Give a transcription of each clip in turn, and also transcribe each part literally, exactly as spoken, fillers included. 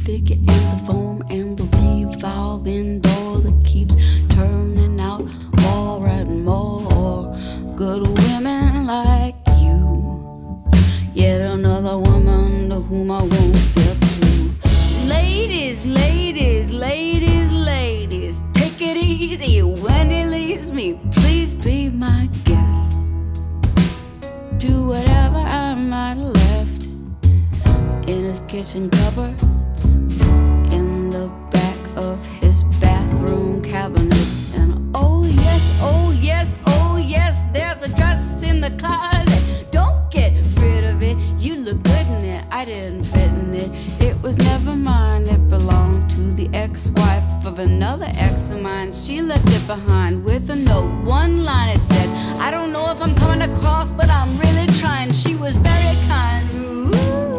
figure and the foam and the revolving door that keeps turning out more and more good women like you. Yet another woman to whom I won't get through. Ladies, ladies, ladies, ladies, take it easy when he leaves me. Please be my guest. Do whatever I might have left in his kitchen cupboards, in the back of his bathroom cabinets. And oh yes, oh yes, oh yes, there's a dress in the closet. Don't get rid of it, you look good in it. I didn't fit in it, it was never mine. It belonged to the ex-wife of another ex of mine. She left it behind with a note, one line it said, I don't know if I'm coming across, but I'm really trying. She was very kind. Ooh.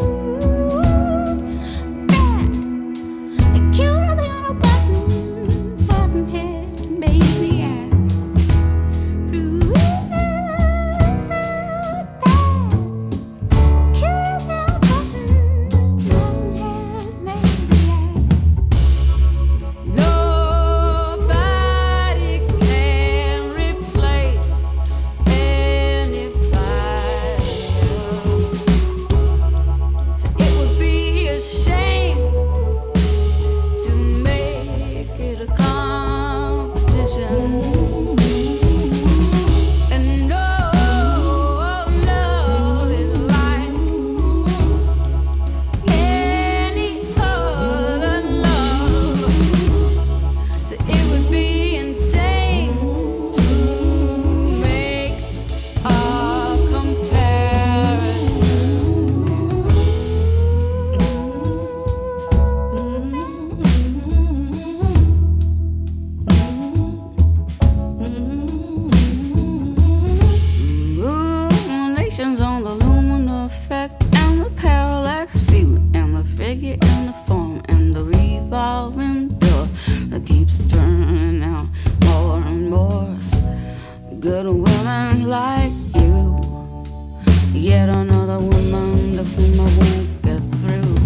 On the luminal effect and the parallax view and the figure and the form and the revolving door that keeps turning out more and more good women like you. Yet another woman to whom I won't get through.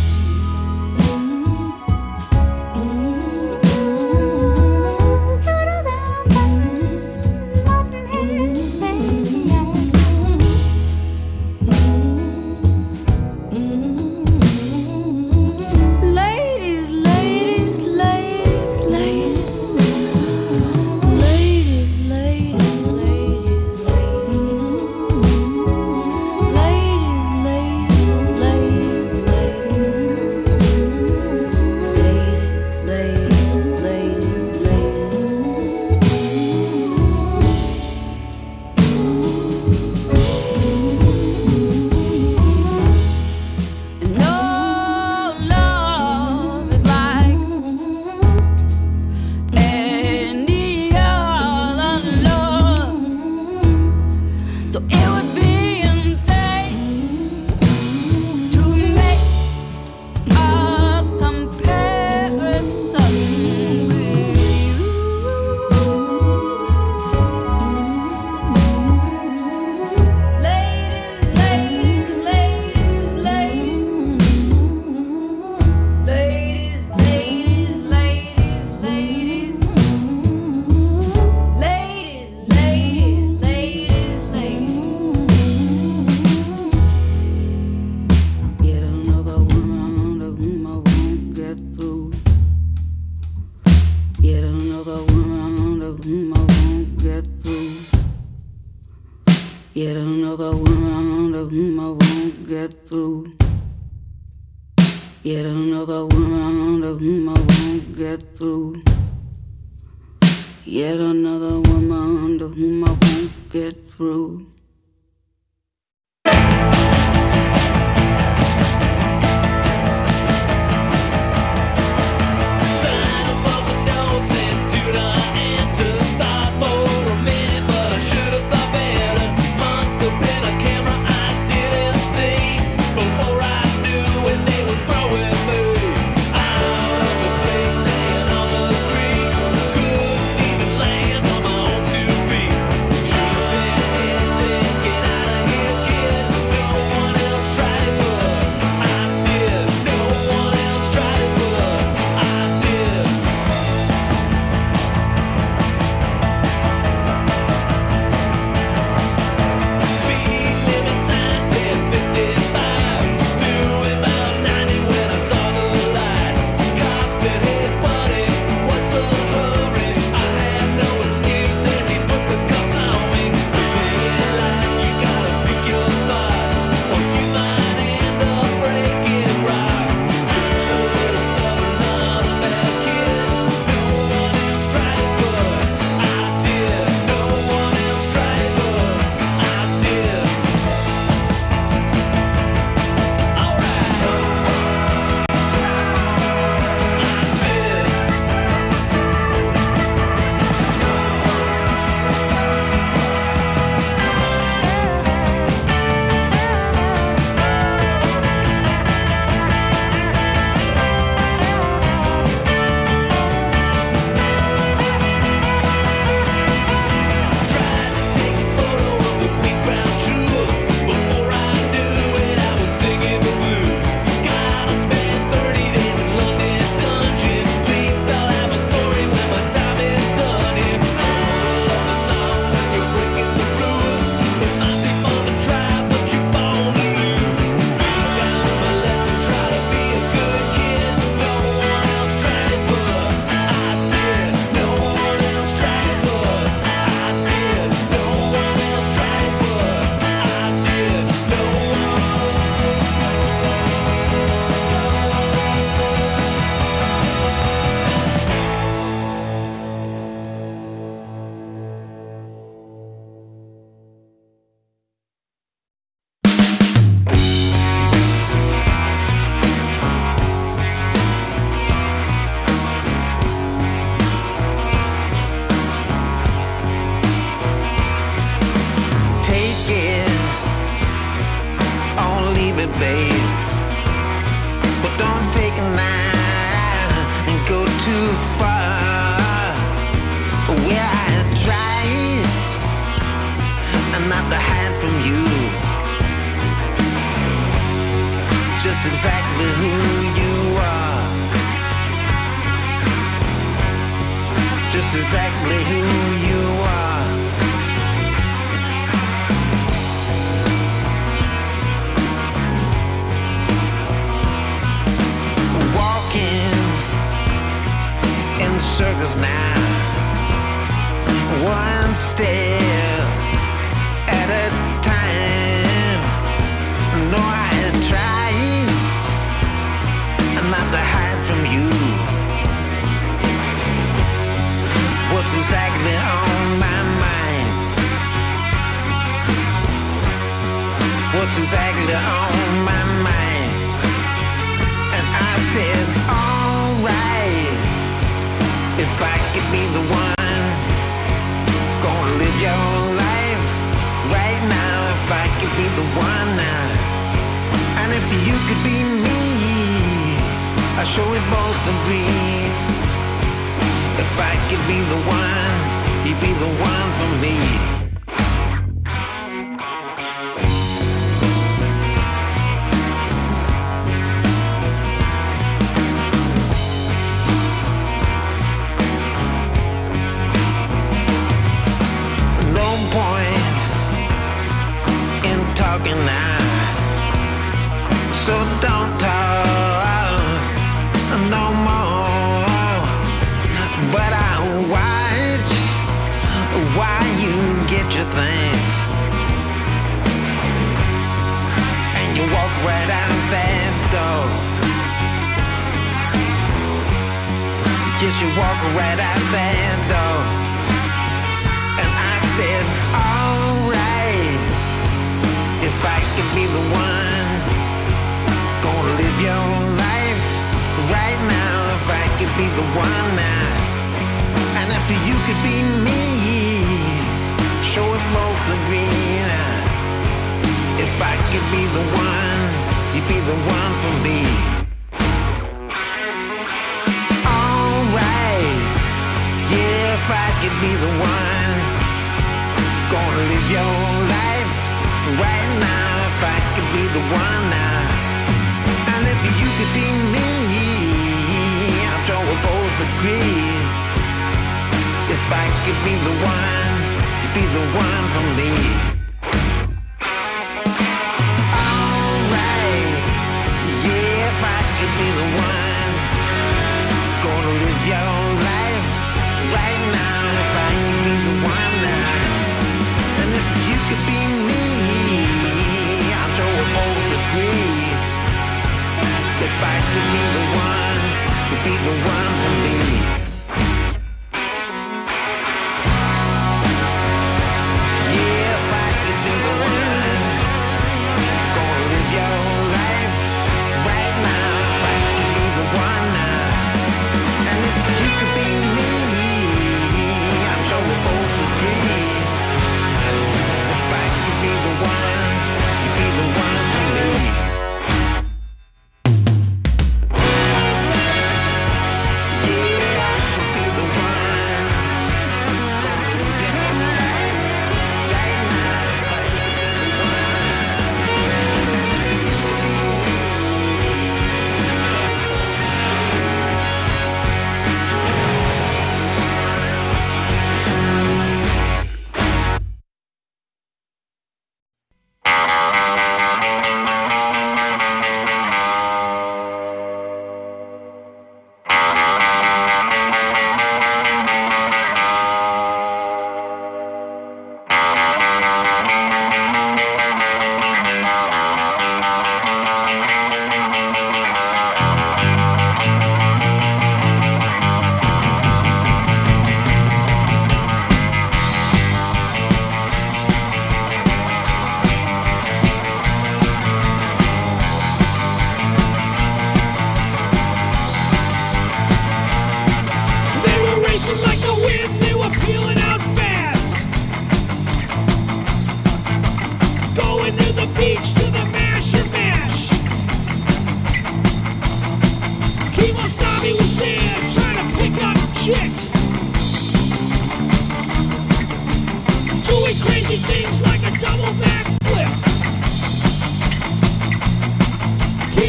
Yet another woman to whom I won't get through. Yet another woman to whom I won't get through. Yet another woman to whom I won't get through. Couldn't even land on my own two feet. Should've been innocent. exactly who you are. Just exactly who you are. Walking in circles now, one step at a time. No, I am trying not to hide from you. What's exactly on my mind? What's exactly on my mind? And I said, alright, if I could be the one, gonna live your life right now. If I could be the one now, and if you could be me, I sure we both agree. If I could be the one, you'd be the one for me. No point in talking now, so don't talk no more. But I watch why you get your things, and you walk right out that door. Yes, you walk right out that door. And I said, alright, if I could be the one, gonna live your life right now. If I could be the one now, and if you could be me, sure we both agree now. If I could be the one, you'd be the one for me. Alright, yeah, if I could be the one, gonna live your life right now. If I could be the one now, and if you could be me, I'm sure we'll both agree. If I could be the one, you'd be the one for me. Alright, yeah, if I could be the one, gonna live your life right now. If I could be the one now, and if you could be me, I'm sure we'll both agree. If I could be the one, you'd be the one for me.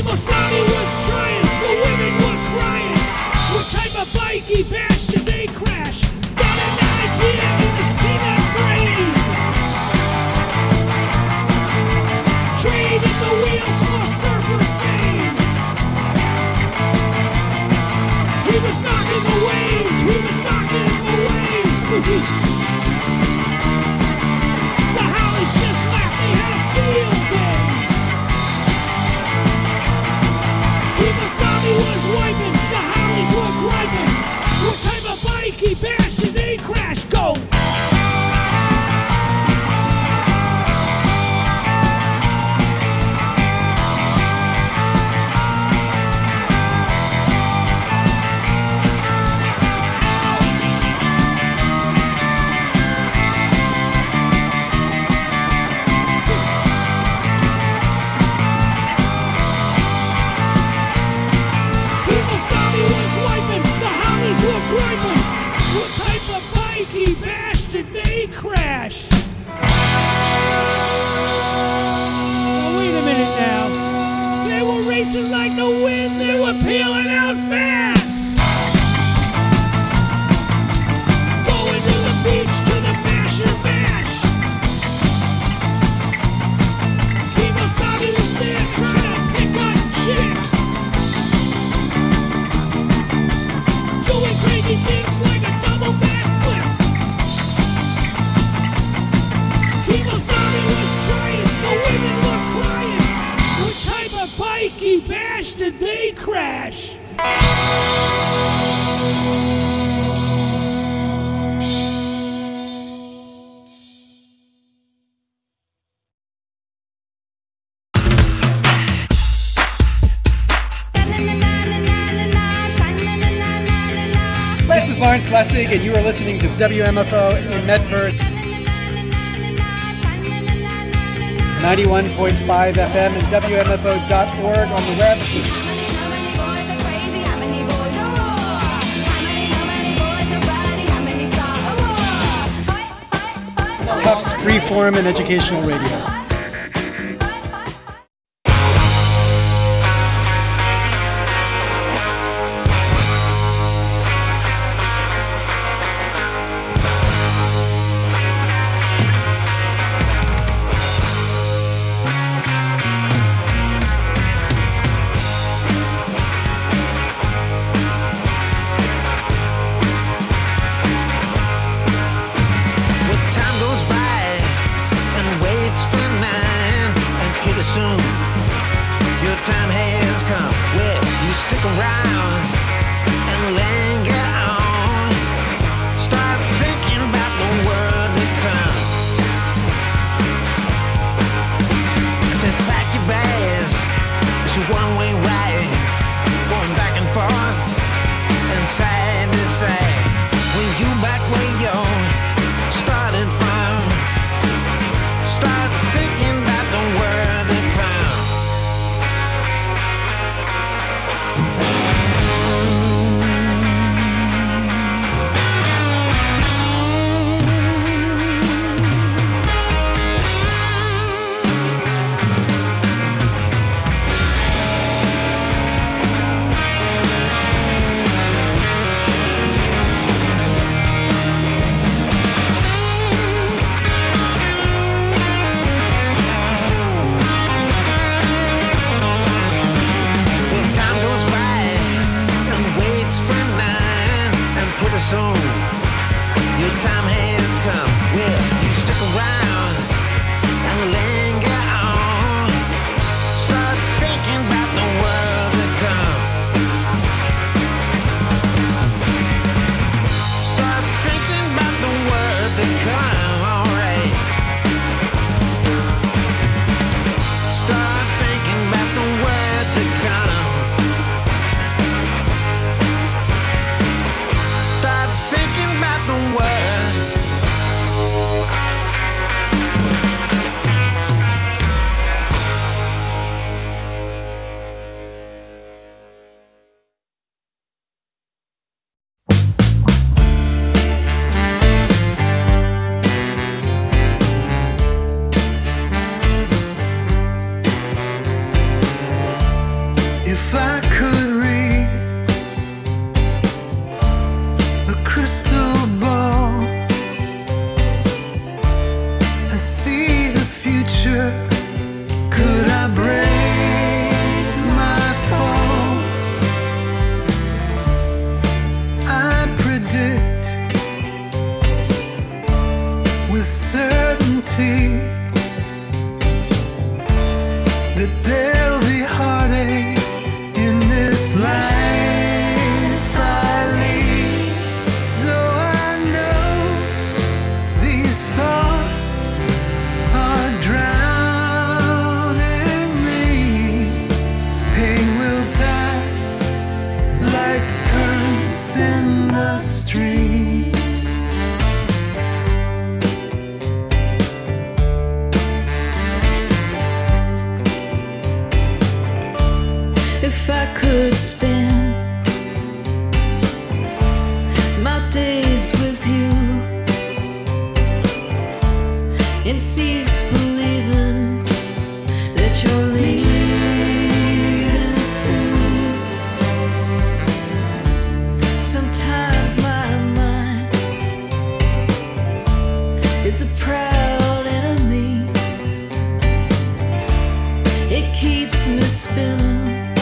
Kemosabe was trying, the women were crying. What type of bike he bashed did they crash? Got an idea in his peanut brain. Trading the wheels for surfer fame. He was knocking the waves, he was knocking the waves. The Hollies just laughed, they had a field day. Kemosabe was wiping, the Hollies were griping. What type of bike he bashed did they crash? Go! Kemosabe was wiping, the Hollies were griping. What type of bike he bashed did they crash? Oh, wait a minute now. They were racing like the wind, they were peeling out fast. Going to the beach to the Masher Bash. Kemosabe was there trying to pick up chicks. Doing crazy things like a double backflip. Kemosabe was trying, the women were crying. What type of bike he bashed did they crash? This is Lawrence Lessig, and you are listening to W M F O in Medford, ninety-one point five F M and W M F O dot org on the web. Tufts Freeform and Educational Radio. Time goes by and waits for this life I lead. Though I know these thoughts are drowning me, pain will pass like currents in the stream. If I could spend my days with you and cease believing that you're leaving soon. Sometimes my mind is a proud enemy. It keeps me spinning.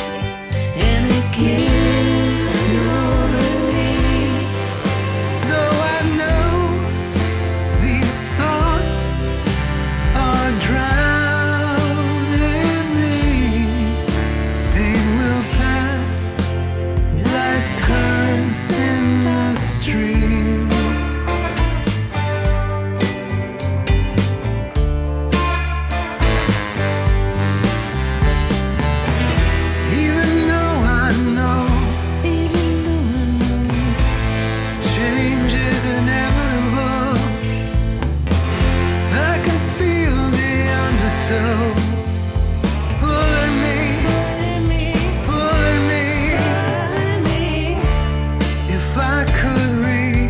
Though I know these thoughts are drowning me, pain will pass like currents in the stream. Even though I know change is inevitable, I can feel the undertow pulling me, pulling me. If I could read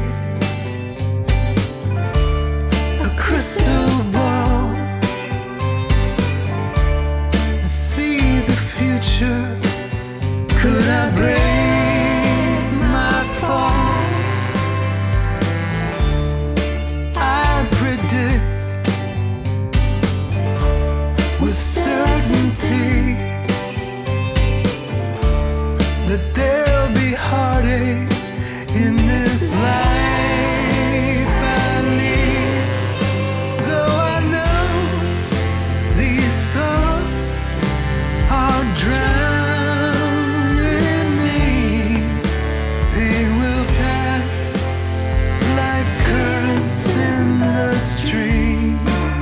a crystal ball and see the future, could I break my fall? I predict with certainty that there'll be heartache in this life I lead. Though I know these thoughts are drowning me, pain will pass like currents in the stream.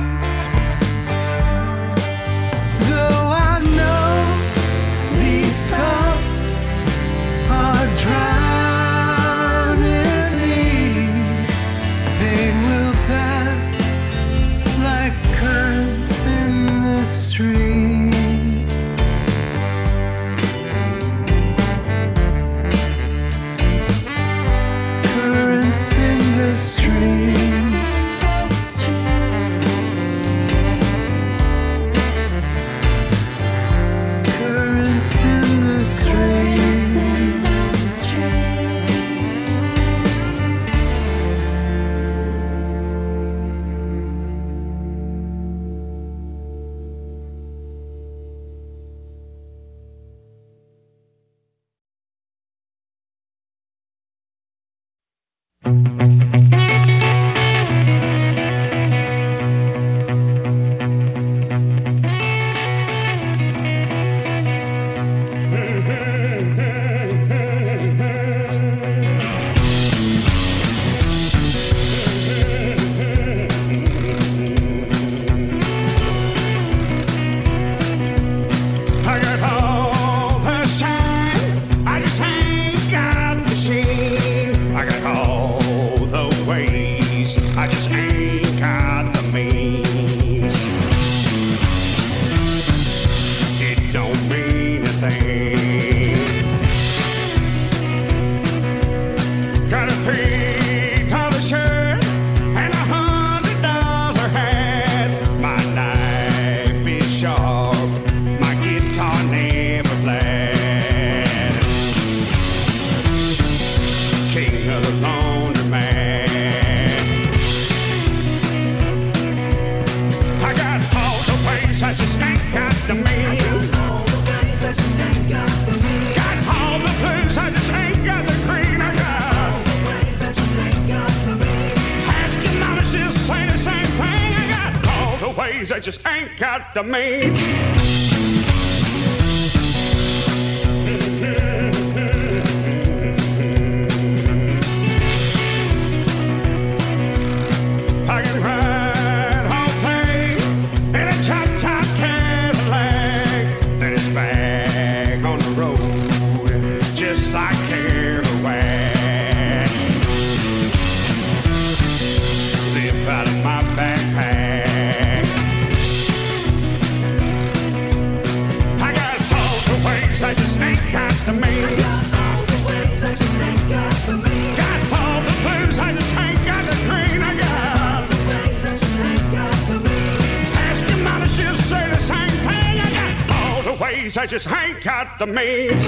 Though I know these thoughts are drowning me, pain will pass like currents in the stream. Currents in the stream. Currents in the stream. I got all the shine, I just ain't got the sheen. I got all the ways, I just ain't got the means. It don't mean a thing. Got a three dollar shirt and a hundred dollar hat. My knife is sharp, my guitar never flat. King of the laundromat. I got all the ways, I just ain't got the means. Got all the blues, I just ain't got the green. I got all the ways, I just ain't got the means. Asking mama, she'll say the same thing. I got all the ways, I just ain't got the means. like everywhere. Live out of my backpack. I got all the ways I just ain't got the means. Got all the ways I just ain't got the means. Got all the blues I just ain't got the green. I got all the ways I just ain't got the means. Ask your mama, she'll say the same thing. I got all the ways I just ain't got the means.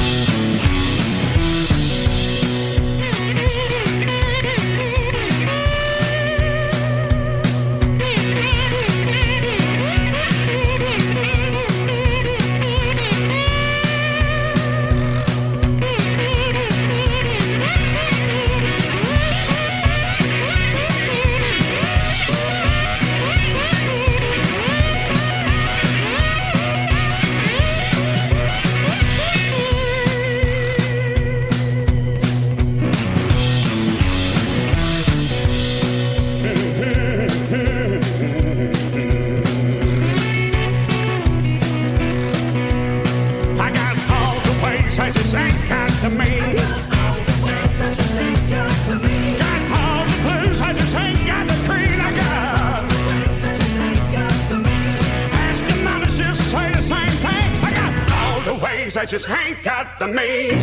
I just ain't got the means. Got all the ways I just ain't got the means. Got all the blues, I just ain't got the green. I got all the ways I just ain't got the means. Ask your mama, she'll say the same thing. I got all the ways I just ain't got the means.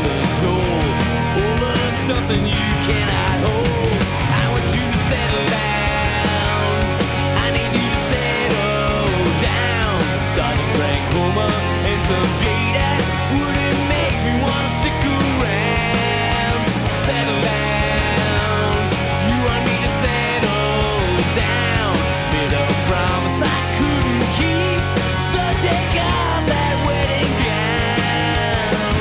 control over something you cannot hold. I want you to settle down. I need you to settle down. Dodging blank coma and some jade that wouldn't make me wanna stick around. Settle down. You want me to settle down. Made a promise I couldn't keep, so take off that wedding gown.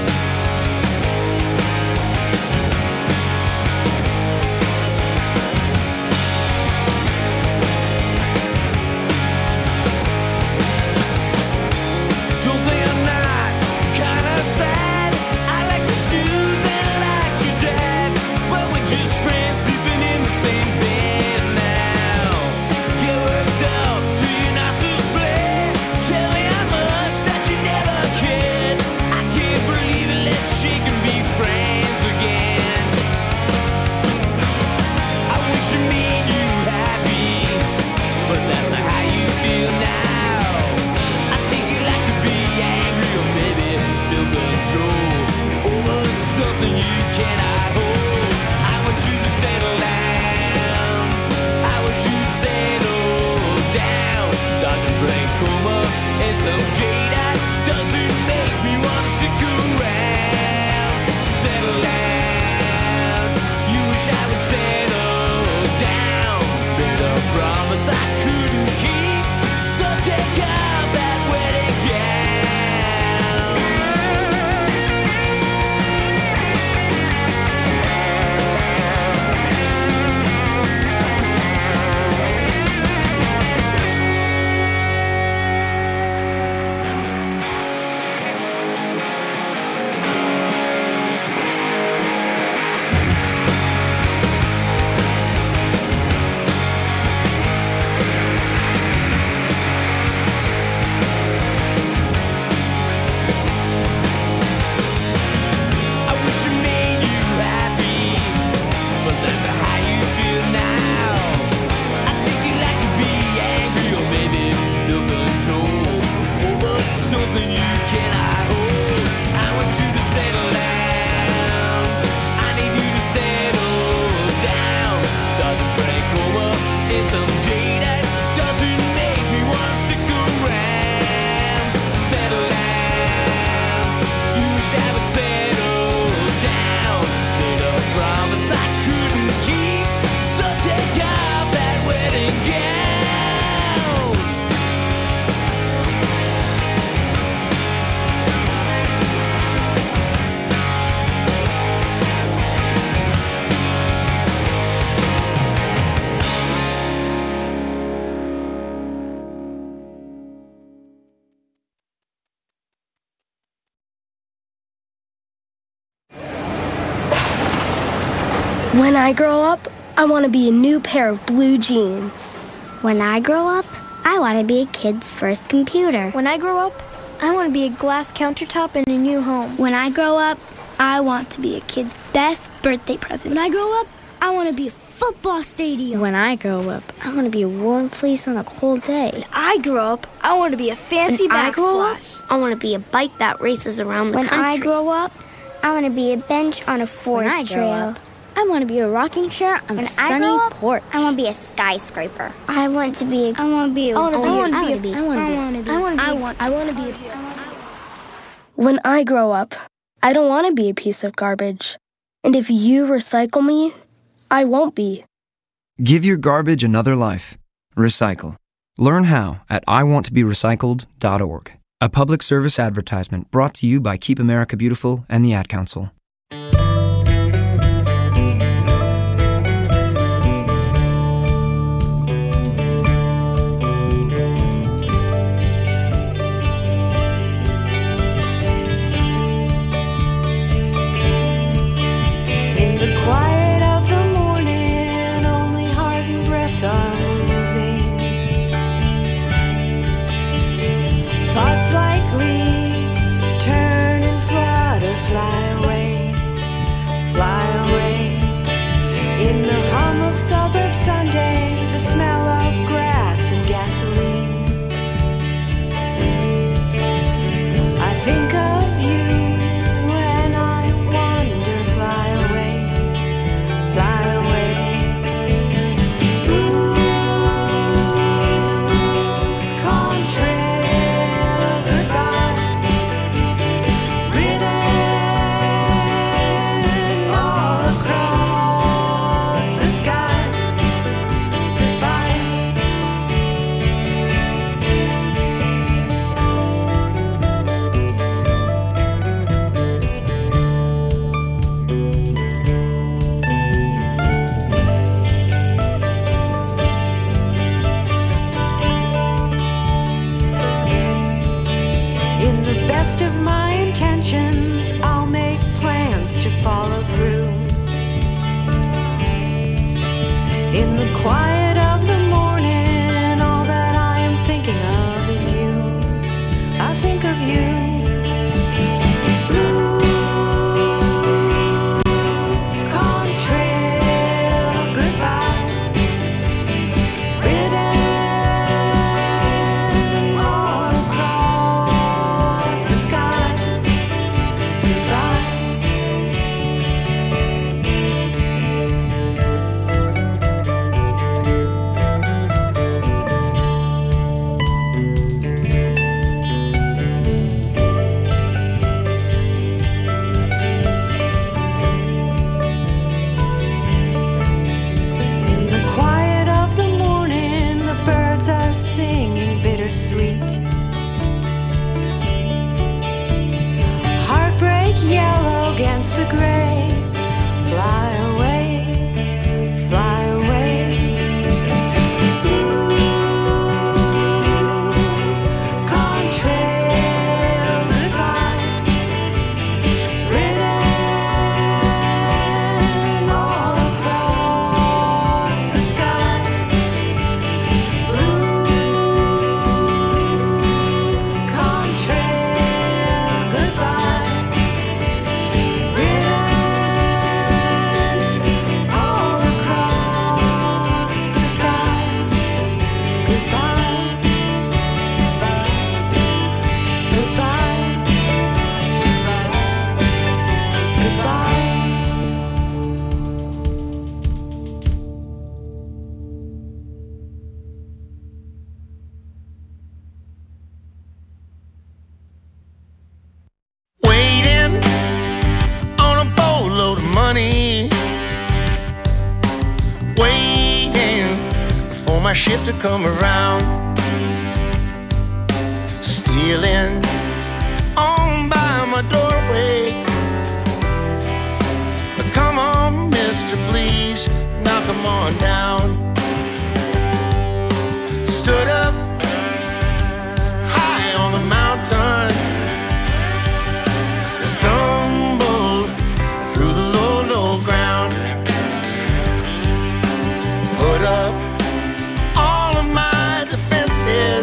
Don't think I'm not kinda sad. I like your shoes and I like your dad, but we're just friends sleeping in the same bed now. You worked up to your nostrils split. Tell me how much that you never cared. I can't believe it. Let's shake and be friends again. I wish you made you happy, but that's not how you feel now. I think you like to be angry or maybe feel control over something you cannot hold. I want you to settle down. I want you to settle down. Dodging blank coma and some jade that doesn't make me wanna stick around. Settle down. You wish I would settle down. Made a promise I couldn't keep, so take off that wedding gown. I wish it made you happy, but that's not how you feel now. I think you like to be angry or maybe feel control over something you cannot hold. I want you to settle down. I need you to settle down. Dodging blank coma and some jade that doesn't make me wanna stick around. Settle down. You wish I would settle down. Made a promise I couldn't keep, so take off that wedding gown. When I grow up, I want to be a new pair of blue jeans. When I grow up, I want to be a kid's first computer. When I grow up, I want to be a glass countertop in a new home. When I grow up, I want to be a kid's best birthday present. When I grow up, I want to be a football stadium. When I grow up, I want to be a warm fleece on a cold day. When I grow up, I want to be a fancy When I grow up, backsplash. I want to be a bike that races around the When country. I grow up, I want to be a bench on a forest When I grow trail. up, I want to be a rocking chair on When a I sunny grow up, porch. I want to be a skyscraper. I want to be. A, I want to be. A, I want to be. I I want want to to be. be. I want to be. I want to be. I want. I want to be. When I grow up, I don't want to be a piece of garbage. And if you recycle me, I won't be. Give your garbage another life. Recycle. Learn how at I want to be recycled dot org. A public service advertisement brought to you by Keep America Beautiful and the Ad Council. Thoughts like leaves turn and flutter, fly away. my shit to come around. Stealing on by my doorway. Come on, mister, please, knock 'em on down. Stood up high on the mountain, stumbled through the low, low ground. Put up all of my defenses.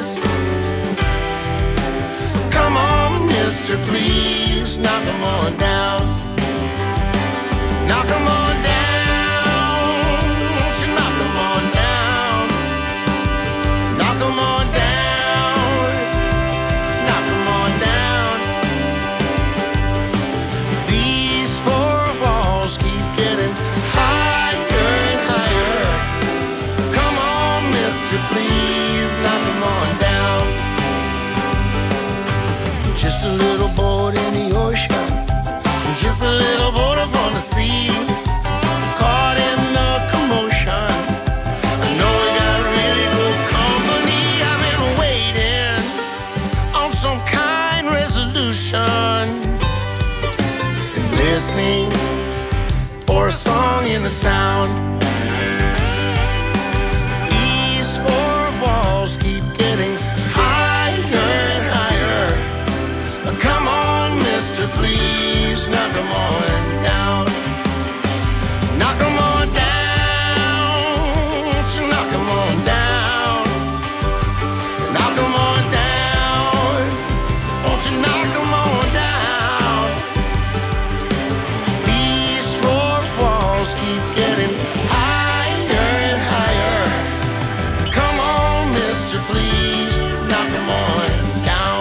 So come on, mister, please, knock 'em on down. Knock 'em on down. Won't you knock 'em on down? Knock 'em on down. Knock 'em on down. These four walls keep getting higher and higher. Come on, mister, please, knock 'em on down. Just a little boat in the ocean, just a little boat up on the sea, caught in the commotion. I know we got really good company. I've been waiting on some kind resolution, and listening for a song in the sound. These four walls keep getting higher and higher. Come on, mister, please, knock 'em on down. Knock 'em on down. Won't you knock 'em on down? Knock 'em on down. Won't you knock 'em on down? These four walls keep getting higher and higher. Come on, mister, please, knock 'em on down.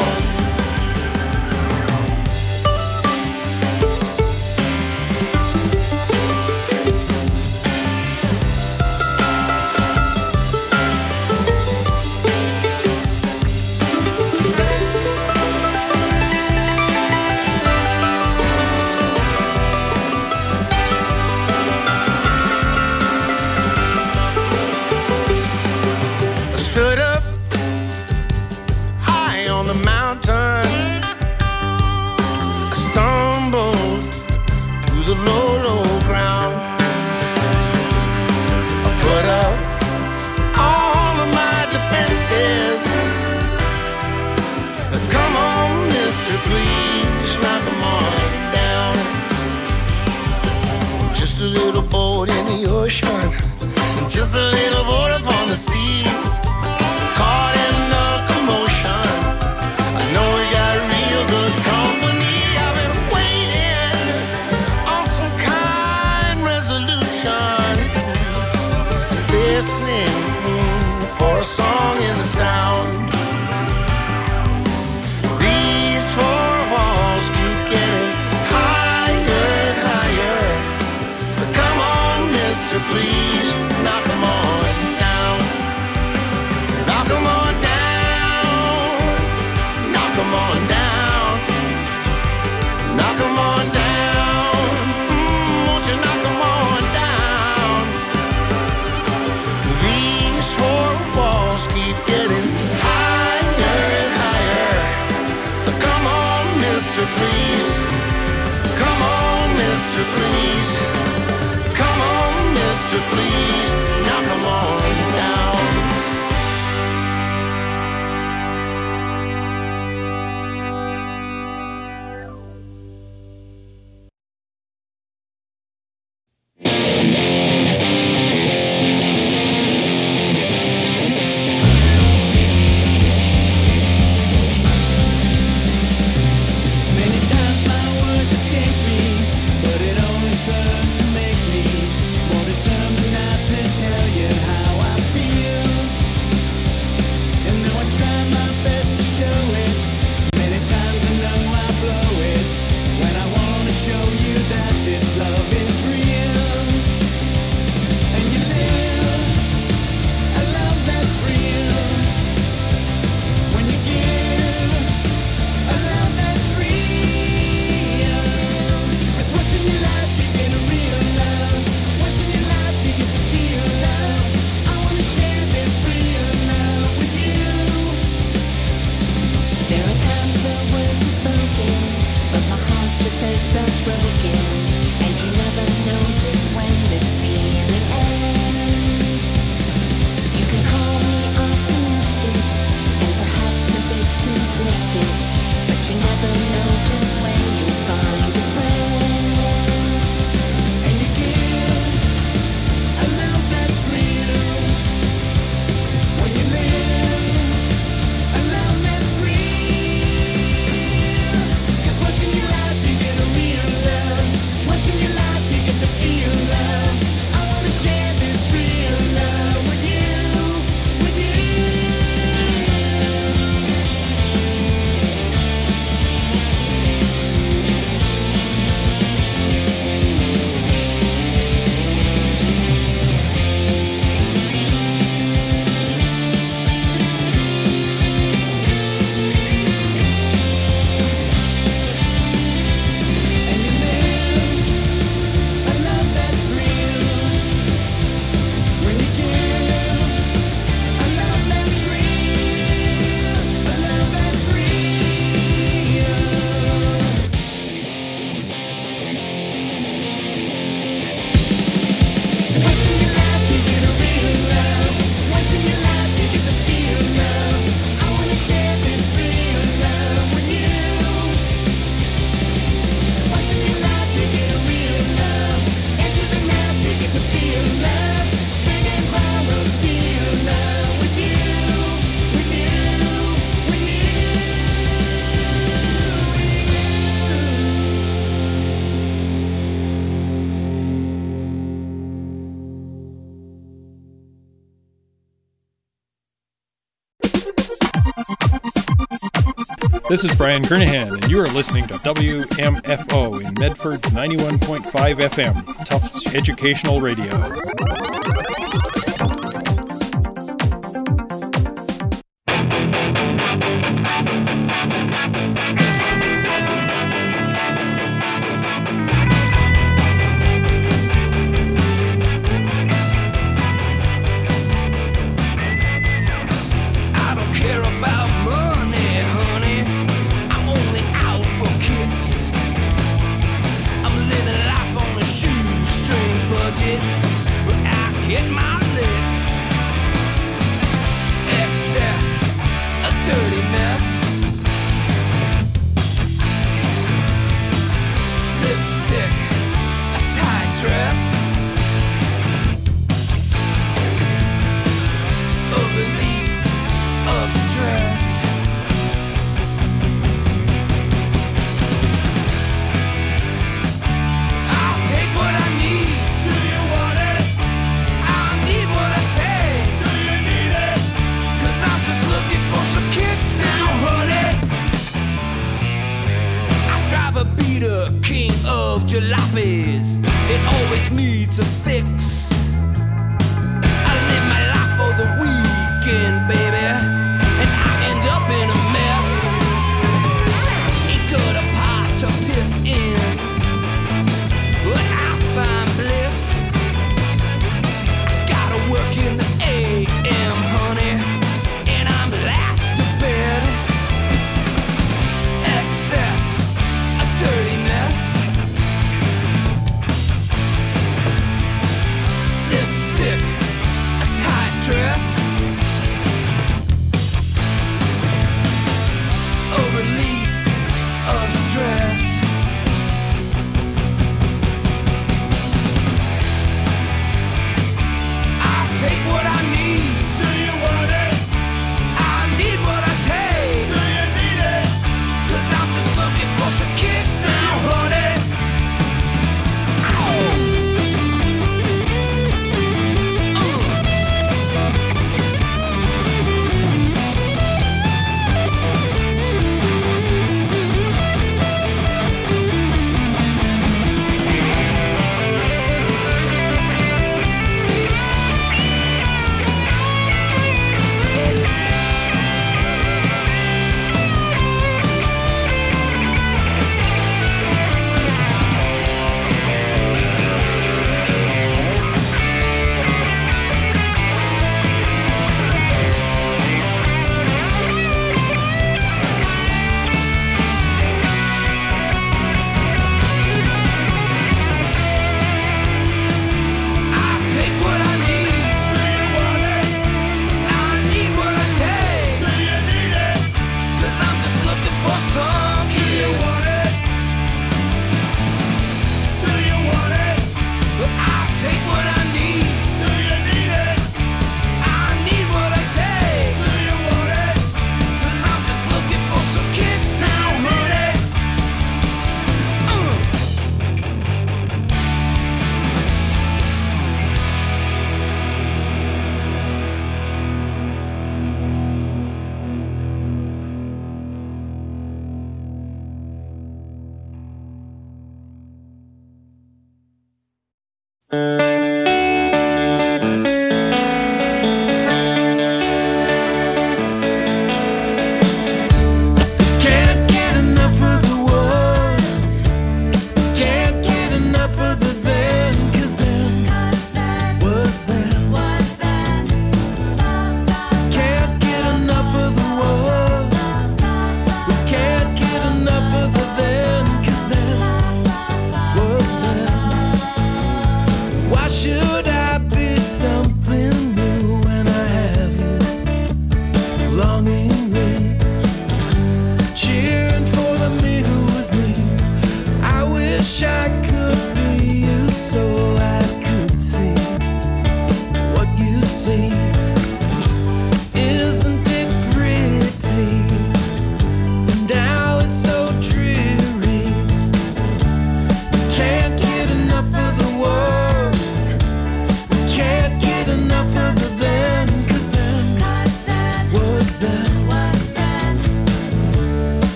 Stood up high on the mountain, I stumbled through the low, low ground. I put up all of my defenses. Come on, mister, please, knock 'em on down. Just a little boat in the ocean, just a little boat up on the sea, caught in the commotion. I know we got real good company. I've been waiting on some kind resolution, listening for a song in the sound. These four walls keep getting higher and higher. So come on, mister, please, knock 'em on down. Knock 'em on down. Knock 'em on down. Knock 'em on down. Mm, won't you knock 'em on down? These four walls keep getting higher and higher. So come on, mister, please. Come on, mister, please. Come on, mister, please. Knock 'em on down. Many times my words escape me, but it only This is Brian Kernahan, and you are listening to W M F O in Medford's ninety-one point five F M, Tufts Educational Radio.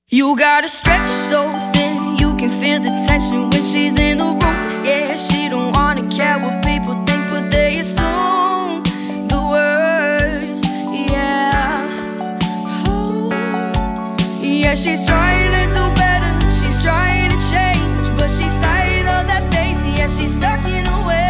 You gotta stretch so thin, you can feel the tension when she's in the room. Yeah, she don't wanna care what people think, but they assume the worst. Yeah, oh. Yeah, she's trying to do better, she's trying to change, but she's tired of that face. Yeah, she's stuck in her ways.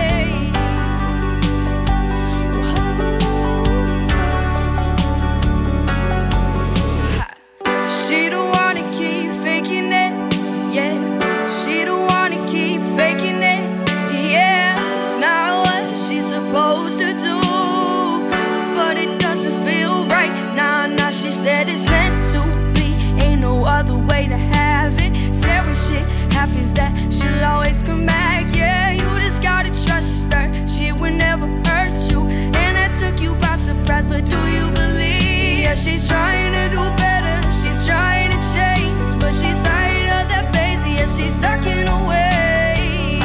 She don't wanna keep faking it, yeah. She don't wanna keep faking it, yeah. It's not what she's supposed to do, but it doesn't feel right. Nah, nah, she said it's meant to be, ain't no other way to have it. Said when shit happens that she'll always come back, yeah. You just gotta trust her, she would never hurt you, and that took you by surprise, but do you believe? Yeah, she's trying to do better, she's trying to change, but she's tired of that face. Yeah, she's stuck in her ways.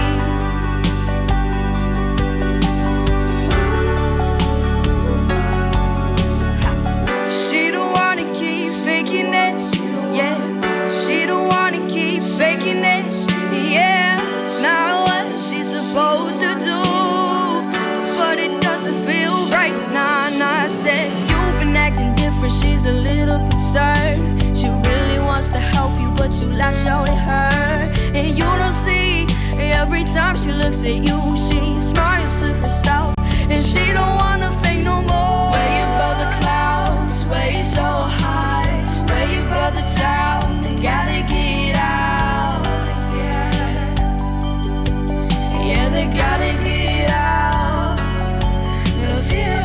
She don't wanna keep faking it, yeah. She don't wanna keep faking it, yeah. It's not what she's supposed to do, but it doesn't feel right. Nah, nah, I said you've been acting different, she's a little concerned. She really wants to help you, but you lash out at her, and you don't see. Every time she looks at you, she smiles to herself, and she don't wanna fake no more. Where you above the clouds, where you so high, where you above the town, they gotta get out. Yeah, yeah, they gotta get out of here.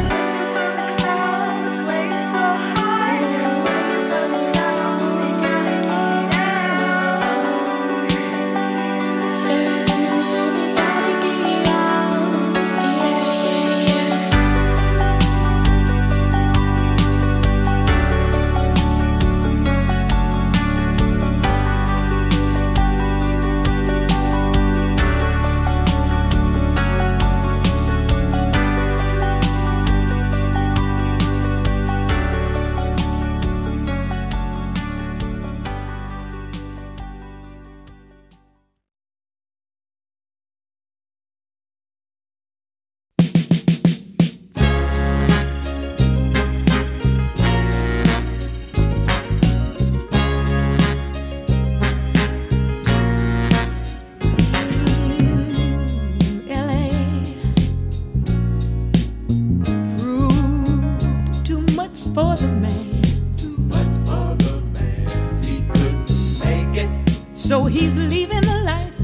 For the man, too much for the man, he couldn't make it. So he's leaving the life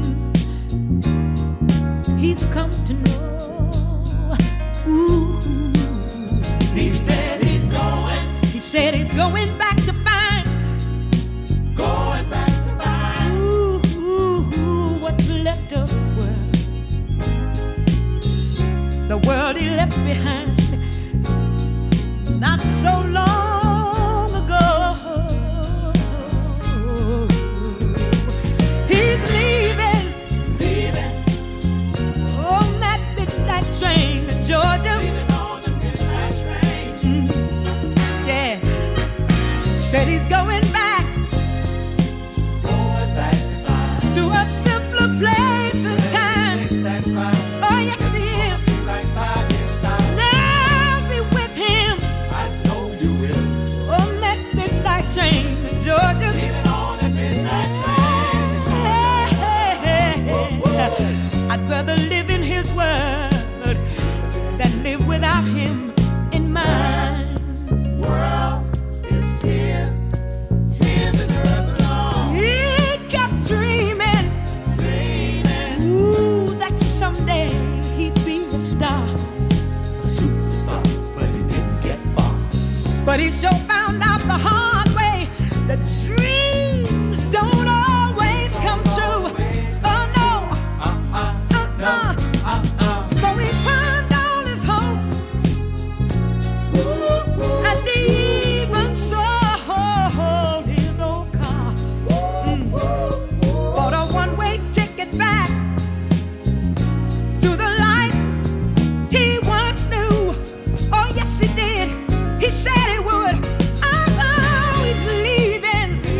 he's come to know. Ooh. He said he's going. He said he's going back to find. Going back to find. Ooh, ooh, ooh, what's left of his world? The world he left behind. Not so long ago. He's leaving, leaving on that midnight train to Georgia. Leaving on the midnight train. Mm-hmm. Yeah. Said he's going back, going back to, find. to a simpler place and time. Right. Oh yes, he is. Right by his side. Now be with him. Train to Georgia. Leaving on that midnight train. Hey, hey, hey. I'd rather live in his world than live without him in mine. World is his, his and hers alone. He kept dreaming, dreaming. Ooh, that someday he'd be a star, a superstar, but he didn't get far. But he sure found out the hard. The dreams don't always come true. Oh no, uh-uh, uh-uh, uh-uh. So he pawned all his hopes, and even sold his old car. Mm. Bought a one-way ticket back to the life he once knew. Oh yes, he did. He said he would. Oh, he's leaving.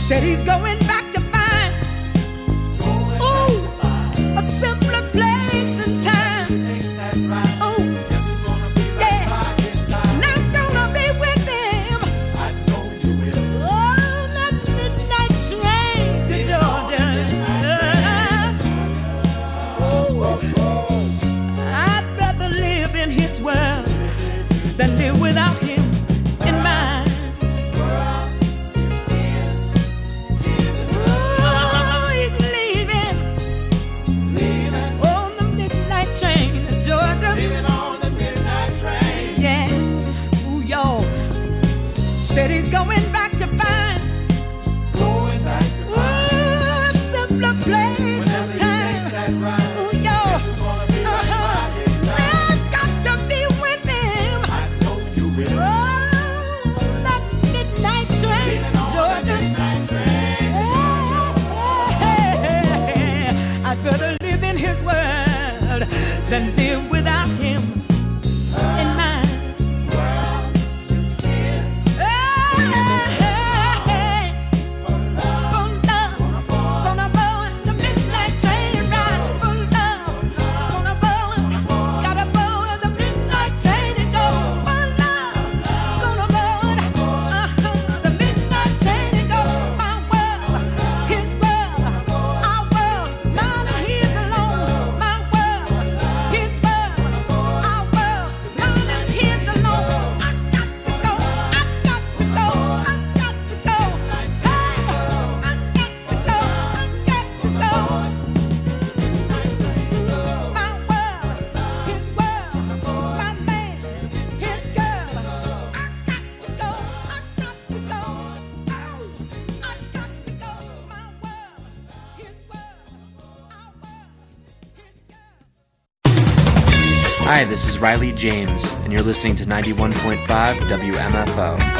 Said he's going back to find, ooh, a simpler place and time. Oh, yeah, and I'm gonna be with him. Oh, that midnight train to Georgia. Ooh, I'd rather live in his world than live without him in mine. Said he's going back to find, going back to find ooh, a simpler place and time. Right. Ooh, yo, uh-huh. I've got to be with him. I know you will. Oh, that midnight train, Georgia. Midnight train. Hey, hey, hey. I'd rather live in his world than live without him in mine. Hi, this is Riley James, and you're listening to ninety-one point five W M F O.